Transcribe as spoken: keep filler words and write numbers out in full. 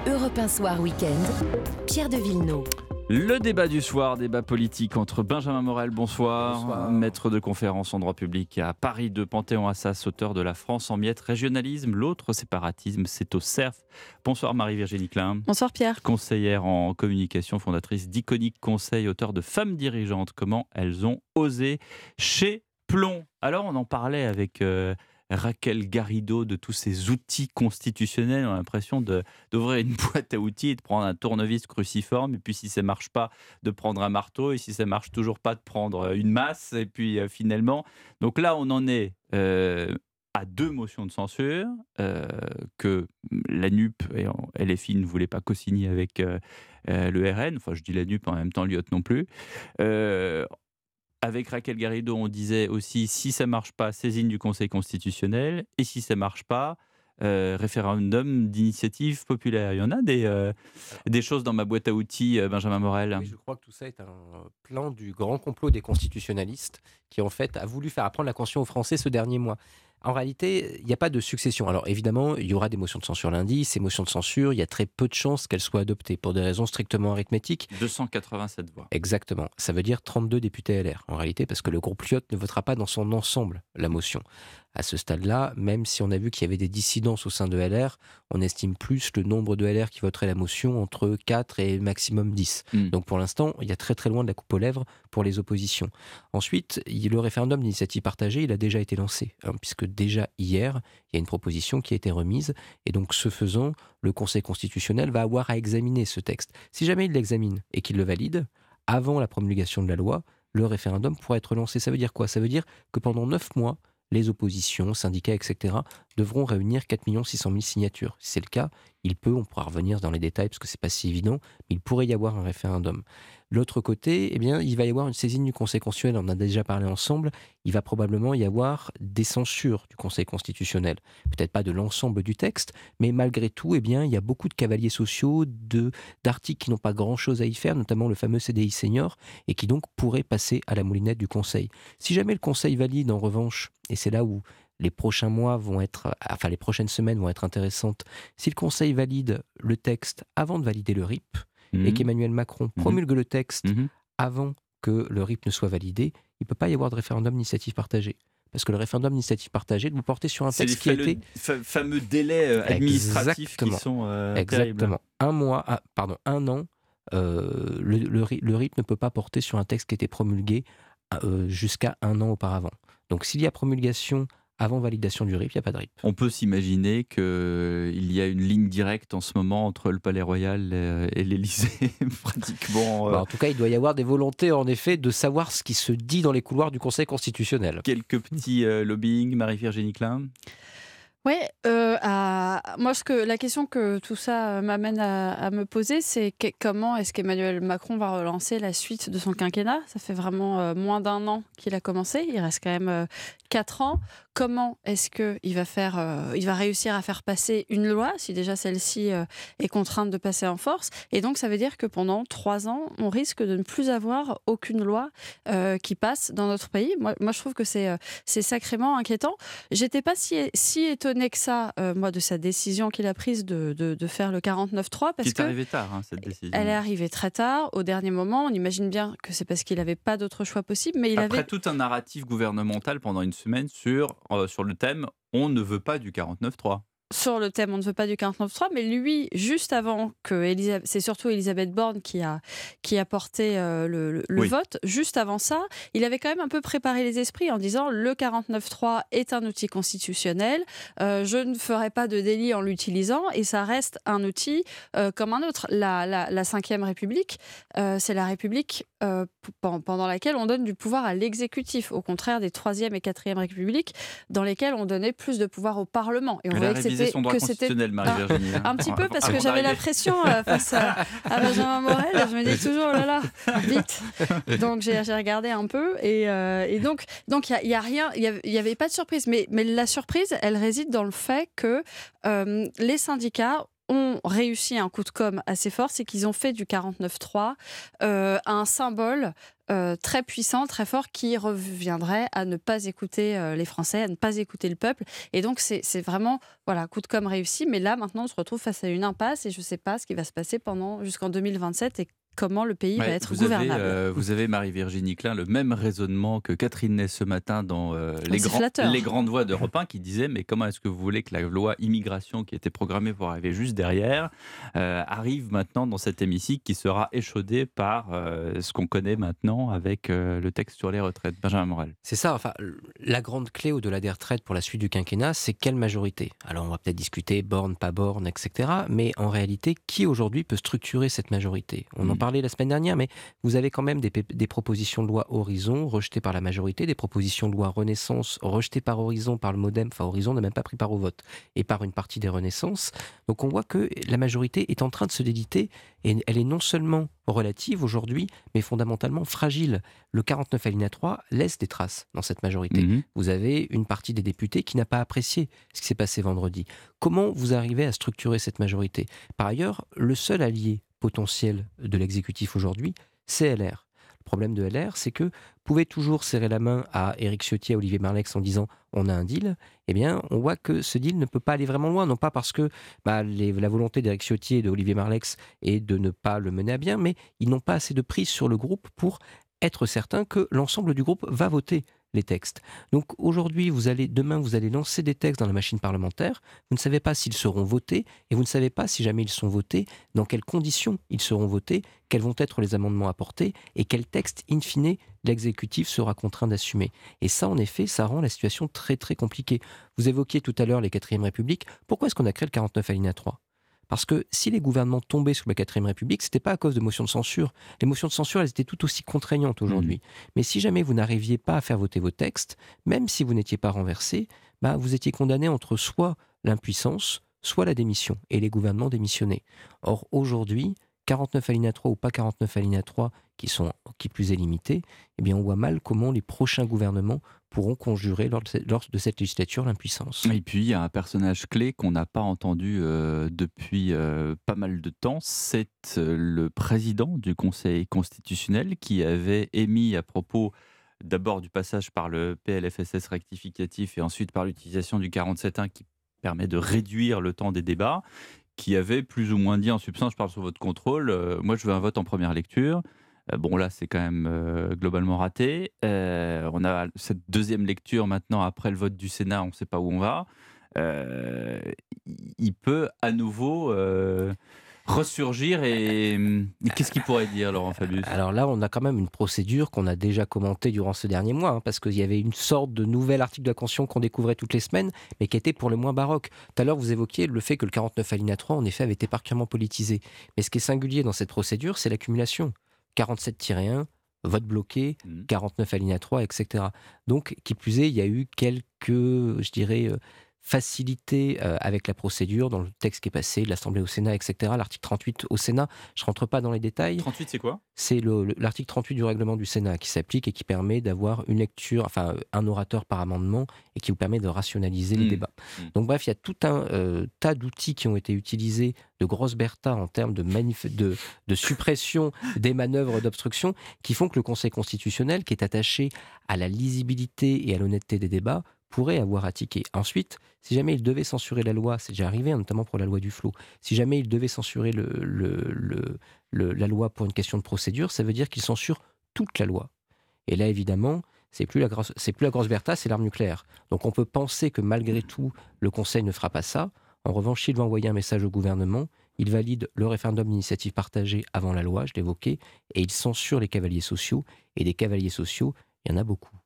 Europe un Soir Week-end, Pierre de Villeneuve. Le débat du soir, débat politique entre Benjamin Morel, bonsoir, bonsoir. maître de conférence en droit public à Paris deux, Panthéon-Assas, auteur de La France en miettes, régionalisme, l'autre séparatisme, c'est au C E R F. Bonsoir Marie-Virginie Klein. Bonsoir Pierre. Conseillère en communication, fondatrice d'Iconique Conseil, auteur de Femmes dirigeantes, comment elles ont osé chez Plomb. Alors on en parlait avec... Euh, Raquel Garrido, de tous ces outils constitutionnels. On a l'impression de, d'ouvrir une boîte à outils et de prendre un tournevis cruciforme, et puis si ça ne marche pas, de prendre un marteau, et si ça ne marche toujours pas, de prendre une masse, et puis euh, finalement... Donc là, on en est euh, à deux motions de censure, euh, que la N U P et L F I ne voulaient pas co-signer avec euh, euh, le R N, enfin je dis la N U P en même temps, l'I O T non plus. Euh, Avec Raquel Garrido, on disait aussi, si ça ne marche pas, saisine du Conseil constitutionnel, et si ça ne marche pas, euh, référendum d'initiative populaire. Il y en a des, euh, des choses dans ma boîte à outils, euh, Benjamin Morel. Oui, je crois que tout ça est un plan du grand complot des constitutionnalistes qui, en fait, a voulu faire apprendre la Constitution aux Français ce dernier mois. En réalité, il n'y a pas de succession. Alors évidemment, il y aura des motions de censure lundi. Ces motions de censure, il y a très peu de chances qu'elles soient adoptées pour des raisons strictement arithmétiques. deux cent quatre-vingt-sept voix. Exactement. Ça veut dire trente-deux députés L R, en réalité, parce que le groupe Lyot ne votera pas dans son ensemble la motion. À ce stade-là, même si on a vu qu'il y avait des dissidences au sein de L R, on estime plus le nombre de L R qui voteraient la motion entre quatre et maximum dix. Mm. Donc pour l'instant, il y a très très loin de la coupe aux lèvres pour les oppositions. Ensuite, le référendum d'initiative partagée, il a déjà été lancé, hein, puisque déjà hier, il y a une proposition qui a été remise, et donc ce faisant, le Conseil constitutionnel va avoir à examiner ce texte. Si jamais il l'examine et qu'il le valide, avant la promulgation de la loi, le référendum pourra être lancé. Ça veut dire quoi ? Ça veut dire que pendant neuf mois, les oppositions, syndicats, et cetera, devront réunir quatre millions six cent mille signatures. Si c'est le cas, il peut, on pourra revenir dans les détails parce que c'est pas si évident, mais il pourrait y avoir un référendum. De l'autre côté, eh bien, il va y avoir une saisine du Conseil constitutionnel, on en a déjà parlé ensemble, il va probablement y avoir des censures du Conseil constitutionnel. Peut-être pas de l'ensemble du texte, mais malgré tout, eh bien, il y a beaucoup de cavaliers sociaux, de, d'articles qui n'ont pas grand-chose à y faire, notamment le fameux C D I senior, et qui donc pourraient passer à la moulinette du Conseil. Si jamais le Conseil valide, en revanche, et c'est là où les prochains mois vont être, enfin les prochaines semaines vont être intéressantes, si le Conseil valide le texte avant de valider le R I P, mmh. et qu'Emmanuel Macron promulgue mmh. le texte mmh. avant que le R I P ne soit validé, il ne peut pas y avoir de référendum d'initiative partagée. Parce que le référendum d'initiative partagée doit porter sur un c'est texte qui fameux, a été... C'est fameux délais administratifs Exactement. qui sont euh, Exactement. terribles. Un mois, ah, pardon, un an, euh, le, le, le R I P ne peut pas porter sur un texte qui a été promulgué euh, jusqu'à un an auparavant. Donc s'il y a promulgation avant validation du R I P, il n'y a pas de R I P. On peut s'imaginer qu'il y a une ligne directe en ce moment entre le Palais Royal et l'Élysée, pratiquement. Euh... Bah en tout cas, il doit y avoir des volontés, en effet, de savoir ce qui se dit dans les couloirs du Conseil constitutionnel. Quelques petits euh, lobbying, Marie-Virginie Klein. Oui, euh, à... moi ce que, la question que tout ça m'amène à, à me poser, c'est que, comment est-ce qu'Emmanuel Macron va relancer la suite de son quinquennat ? Ça fait vraiment euh, moins d'un an qu'il a commencé, il reste quand même euh, quatre ans. Comment est-ce qu'il va, faire, euh, il va réussir à faire passer une loi, si déjà celle-ci euh, est contrainte de passer en force ? Et donc ça veut dire que pendant trois ans, on risque de ne plus avoir aucune loi euh, qui passe dans notre pays. Moi, moi je trouve que c'est, euh, c'est sacrément inquiétant. J'étais pas si, si étonnée que ça, euh, moi, de sa décision qu'il a prise de, de, de faire le quarante-neuf trois. Parce qui est que arrivée tard, hein, cette décision. Elle est arrivée très tard, au dernier moment. On imagine bien que c'est parce qu'il n'avait pas d'autre choix possible. Mais il Après avait... tout un narratif gouvernemental pendant une semaine sur, euh, sur le thème « On ne veut pas du quarante-neuf trois ». Sur le thème, on ne veut pas du quarante-neuf trois, mais lui, juste avant que Elisabeth, c'est surtout Elisabeth Borne qui a, qui a porté euh, le, le, le oui. vote, juste avant ça, il avait quand même un peu préparé les esprits en disant le quarante-neuf trois est un outil constitutionnel, euh, je ne ferai pas de délit en l'utilisant et ça reste un outil euh, comme un autre. La, la, la cinquième République, euh, c'est la République euh, pendant laquelle on donne du pouvoir à l'exécutif, au contraire des troisième et quatrième Républiques dans lesquelles on donnait plus de pouvoir au Parlement. Et on voyait que c'était son droit que constitutionnel, Marie-Virginie. Un, un petit peu, parce que j'avais la pression euh, face à, à Benjamin Morel. Je me dis toujours, oh là là, vite. Donc j'ai, j'ai regardé un peu. Et, euh, et donc, donc il n'y a, a rien, il n'y avait pas de surprise. Mais, mais la surprise, elle réside dans le fait que euh, les syndicats ont réussi un coup de com' assez fort, c'est qu'ils ont fait du quarante-neuf trois euh, un symbole euh, très puissant, très fort, qui reviendrait à ne pas écouter euh, les Français, à ne pas écouter le peuple. Et donc, c'est, c'est vraiment, voilà, coup de com' réussi. Mais là, maintenant, on se retrouve face à une impasse et je ne sais pas ce qui va se passer pendant, jusqu'en deux mille vingt-sept et comment le pays Ouais, va être vous gouvernable. Avez, euh, vous avez, Marie-Virginie Klein, le même raisonnement que Catherine Ney ce matin dans euh, les, c'est grands, flatteur. les grandes voix d'Europe un, qui disait mais comment est-ce que vous voulez que la loi immigration qui était programmée pour arriver juste derrière euh, arrive maintenant dans cet hémicycle qui sera échaudé par euh, ce qu'on connaît maintenant avec euh, le texte sur les retraites. Benjamin Morel. C'est ça, enfin, la grande clé au-delà des retraites pour la suite du quinquennat, c'est quelle majorité? Alors on va peut-être discuter borne, pas borne, et cetera. Mais en réalité, qui aujourd'hui peut structurer cette majorité? On en Mmh. parlait la semaine dernière, mais vous avez quand même des, des propositions de loi Horizon rejetées par la majorité, des propositions de loi Renaissance rejetées par Horizon, par le MoDem, enfin Horizon n'a même pas pris part au vote, et par une partie des Renaissances. Donc on voit que la majorité est en train de se déliter, et elle est non seulement relative aujourd'hui, mais fondamentalement fragile. Le quarante-neuf alinéa trois laisse des traces dans cette majorité. Mmh. Vous avez une partie des députés qui n'a pas apprécié ce qui s'est passé vendredi. Comment vous arrivez à structurer cette majorité? Par ailleurs, le seul allié potentiel de l'exécutif aujourd'hui, c'est L R. Le problème de L R, c'est que vous pouvez toujours serrer la main à Éric Ciotti, à Olivier Marleix en disant on a un deal. Eh bien, on voit que ce deal ne peut pas aller vraiment loin, non pas parce que bah, les, la volonté d'Éric Ciotti et d'Olivier Marleix est de ne pas le mener à bien, mais ils n'ont pas assez de prise sur le groupe pour être certain que l'ensemble du groupe va voter les textes. Donc aujourd'hui, vous allez, demain, vous allez lancer des textes dans la machine parlementaire. Vous ne savez pas s'ils seront votés et vous ne savez pas si jamais ils sont votés, dans quelles conditions ils seront votés, quels vont être les amendements apportés et quel texte, in fine, l'exécutif sera contraint d'assumer. Et ça, en effet, ça rend la situation très très compliquée. Vous évoquiez tout à l'heure les quatrième République. Pourquoi est-ce qu'on a créé le quarante-neuf alinéa trois? Parce que si les gouvernements tombaient sous la quatrième République, ce n'était pas à cause de motions de censure. Les motions de censure, elles étaient tout aussi contraignantes aujourd'hui. Mmh. Mais si jamais vous n'arriviez pas à faire voter vos textes, même si vous n'étiez pas renversé, bah, vous étiez condamné entre soit l'impuissance, soit la démission. Et les gouvernements démissionnaient. Or, aujourd'hui, quarante-neuf alinéa trois ou pas quarante-neuf alinéa trois, qui sont qui plus est limités, eh bien on voit mal comment les prochains gouvernements pourront conjurer lors de, cette, lors de cette législature l'impuissance. Et puis il y a un personnage clé qu'on n'a pas entendu euh, depuis euh, pas mal de temps, c'est euh, le président du Conseil constitutionnel qui avait émis à propos d'abord du passage par le P L F S S rectificatif et ensuite par l'utilisation du quarante-sept un qui permet de réduire le temps des débats, qui avait plus ou moins dit en substance, je parle sous votre contrôle, euh, moi je veux un vote en première lecture. Euh, bon là c'est quand même euh, globalement raté. Euh, on a cette deuxième lecture maintenant après le vote du Sénat, on ne sait pas où on va. Euh, il peut à nouveau euh, ressurgir et, et qu'est-ce qu'il pourrait dire, Laurent Fabius? Alors là, on a quand même une procédure qu'on a déjà commentée durant ce dernier mois, hein, parce qu'il y avait une sorte de nouvel article de la Constitution qu'on découvrait toutes les semaines, mais qui était pour le moins baroque. Tout à l'heure, vous évoquiez le fait que le quarante-neuf alinéa trois, en effet, avait été particulièrement politisé. Mais ce qui est singulier dans cette procédure, c'est l'accumulation. quarante-sept tiret un, vote bloqué, mmh. quarante-neuf alinéa trois, et cetera. Donc, qui plus est, il y a eu quelques, je dirais... Euh, facilité euh, avec la procédure dans le texte qui est passé de l'Assemblée au Sénat, et cetera. L'article trente-huit au Sénat, je ne rentre pas dans les détails. trente-huit, c'est quoi? C'est le, le, l'article trente-huit du règlement du Sénat qui s'applique et qui permet d'avoir une lecture, enfin un orateur par amendement et qui vous permet de rationaliser mmh. les débats. Mmh. Donc bref, il y a tout un euh, tas d'outils qui ont été utilisés, de grosses bertas en termes de, manif- de, de suppression des manœuvres d'obstruction qui font que le Conseil constitutionnel, qui est attaché à la lisibilité et à l'honnêteté des débats, pourrait avoir à tiquer. Ensuite, si jamais il devait censurer la loi, c'est déjà arrivé, notamment pour la loi du flot, si jamais il devait censurer le, le, le, le, la loi pour une question de procédure, ça veut dire qu'il censure toute la loi. Et là, évidemment, c'est plus la grosse, c'est plus la grosse berta, c'est l'arme nucléaire. Donc on peut penser que malgré tout, le Conseil ne fera pas ça. En revanche, s'il va envoyer un message au gouvernement, il valide le référendum d'initiative partagée avant la loi, je l'évoquais, et il censure les cavaliers sociaux. Et des cavaliers sociaux, il y en a beaucoup.